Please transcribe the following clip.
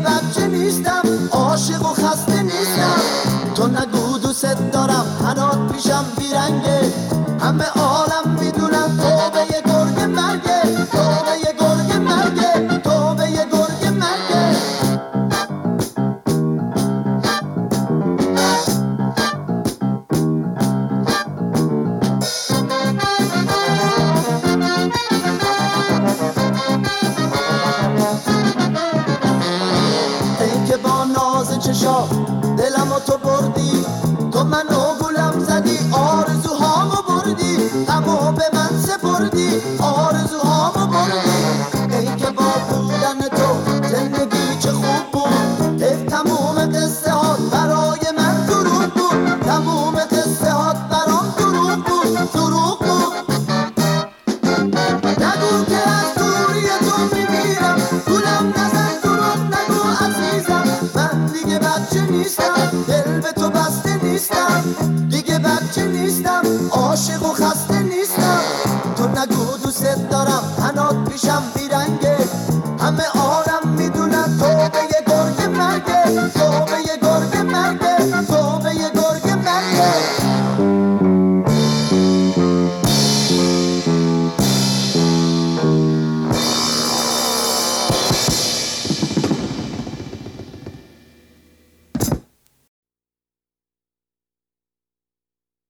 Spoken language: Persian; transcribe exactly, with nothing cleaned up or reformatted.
بچه نیستم، عاشق و خسته نیستم. تو نگو دوست دارم هنات پیشم بیرنگه، همه عالم میدونم تو به یه گرگ مرگه، تو به یه گرگ مرگه، تو به یه گرگ مرگه. ای که با ناز چشا دلمو تو بردی، تو منو گولم زدی، آرزوهامو بردی، غمو به من سپردی، آرزوهامو بردی. ای که با بودن تو زندگی چه خوب بود، ای تموم قصه هات برای من دروغ بود، تموم قصه هات برام دروغ بود، دروغ بود. نگو که از دوری تو میمیرم، گولم نزن دروغ نگو عزیزم. من دیگه بچه نیستم، دل به تو بسته نیستم، دیگه بچه نیستم، عاشق و خسته نیستم. تو نگو دوست دارم هنات پیشم بیرنگه، همه عالم میدونن تو به یه گرگ مرگه، تو به یه